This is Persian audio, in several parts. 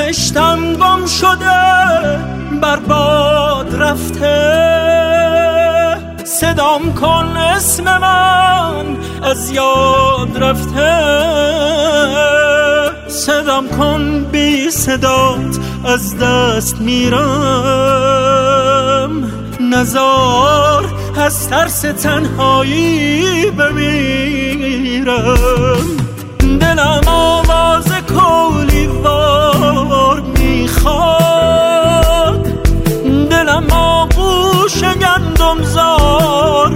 بهشتم گم شده برباد رفته، صدام کن اسم من از یاد رفته، صدام کن بی صدات از دست میرم، نزار از ترس تنهایی بمیرم. دلم آواز کولیوار میخواد، دلم آغوش گندمزار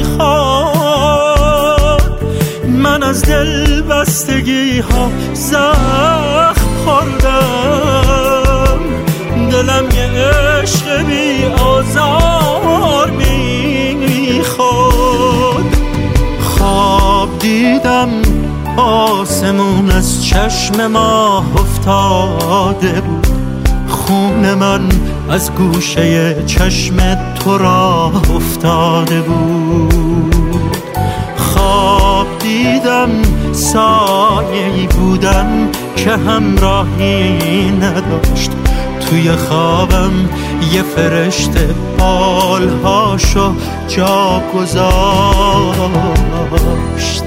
میخواد، من از دل بستگی ها زخم خوردم، دلم یه عشق بی آزار میخواد. خواب دیدم آسمون از چشم ماه افتاده بود، خون من از گوشه چشم تو راه افتاده بود. خواب دیدم سایه‌ای بودم که همراهی نداشت، توی خوابم یه فرشته بالهاشو جا گذاشت.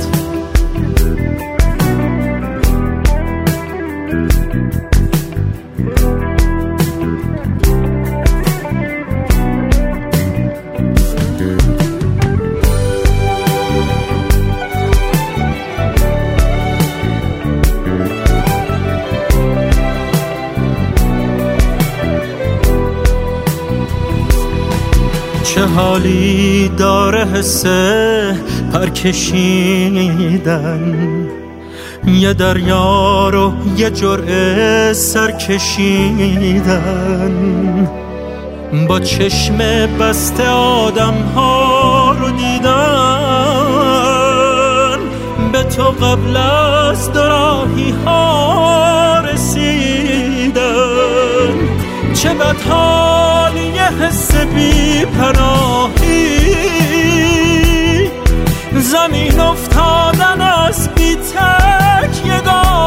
چه حالی داره حسه پرکشیدن، یه دریا رو یه جرعه سر کشیدن، با چشم بسته آدم ها رو دیدن، به تو قبل از دوراهی ها رسیدن. چه بدحالی یه حس بی پناهی، زمین افتادن از بی تک یه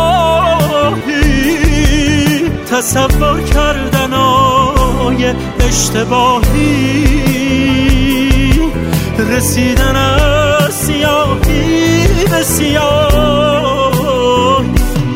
گاهی، تصور کردن آی اشتباهی، رسیدن از سیاهی به سیاهی.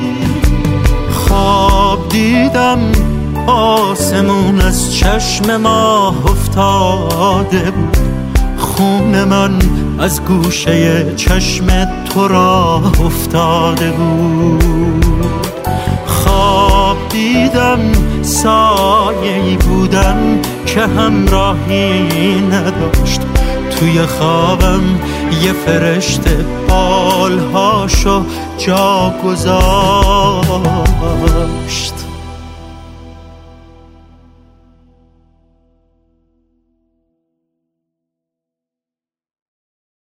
خواب دیدم آسمون از چشم ماه افتاده بود، خون من از گوشه چشم تو راه افتاده بود. خواب دیدم سایه‌ای بودم که همراهی نداشت، توی خوابم یه فرشته بالهاشو جا گذاشت.